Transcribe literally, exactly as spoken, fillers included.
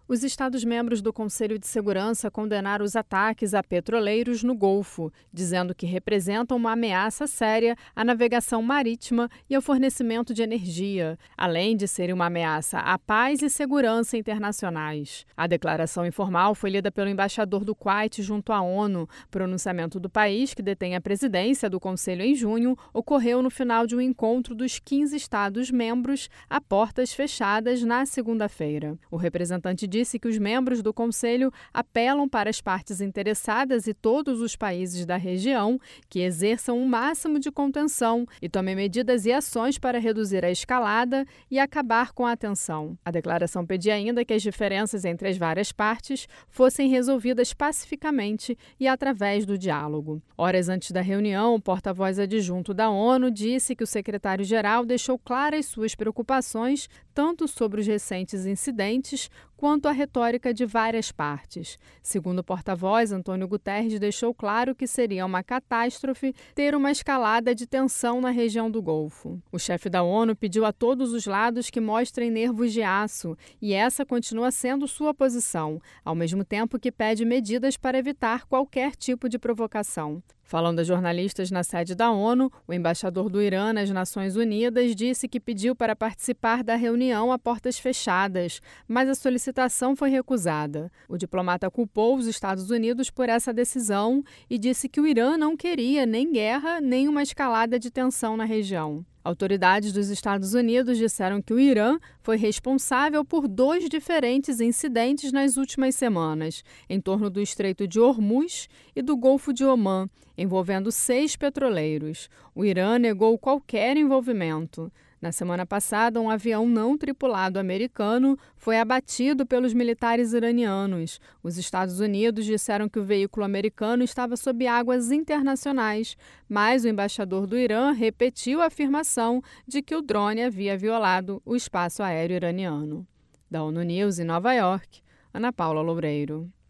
Os Estados-membros do Conselho de Segurança condenaram os ataques a petroleiros no Golfo, dizendo que representam uma ameaça séria à navegação marítima e ao fornecimento de energia, além de serem uma ameaça à paz e segurança internacionais. A declaração informal foi lida pelo embaixador do Kuwait junto à ONU. Pronunciamento do país, que detém a presidência do Conselho em junho, ocorreu no final de um encontro dos quinze Estados-membros a portas fechadas na segunda-feira. O representante disse que os membros do Conselho apelam para as partes interessadas e todos os países da região que exerçam o máximo de contenção e tomem medidas e ações para reduzir a escalada e acabar com a tensão. A declaração pedia ainda que as diferenças entre as várias partes fossem resolvidas pacificamente e através do diálogo. Horas antes da reunião, o porta-voz adjunto da ONU disse que o secretário-geral deixou claras suas preocupações tanto sobre os recentes incidentes quanto a retórica de várias partes. Segundo o porta-voz, Antônio Guterres deixou claro que seria uma catástrofe ter uma escalada de tensão na região do Golfo. O chefe da ONU pediu a todos os lados que mostrem nervos de aço, e essa continua sendo sua posição, ao mesmo tempo que pede medidas para evitar qualquer tipo de provocação. Falando a jornalistas na sede da ONU, o embaixador do Irã nas Nações Unidas disse que pediu para participar da reunião a portas fechadas, mas a solicitação foi recusada. O diplomata culpou os Estados Unidos por essa decisão e disse que o Irã não queria nem guerra nem uma escalada de tensão na região. Autoridades dos Estados Unidos disseram que o Irã foi responsável por dois diferentes incidentes nas últimas semanas, em torno do Estreito de Hormuz e do Golfo de Omã, envolvendo seis petroleiros. O Irã negou qualquer envolvimento. Na semana passada, um avião não tripulado americano foi abatido pelos militares iranianos. Os Estados Unidos disseram que o veículo americano estava sob águas internacionais, mas o embaixador do Irã repetiu a afirmação de que o drone havia violado o espaço aéreo iraniano. Da ONU News em Nova York, Ana Paula Loureiro.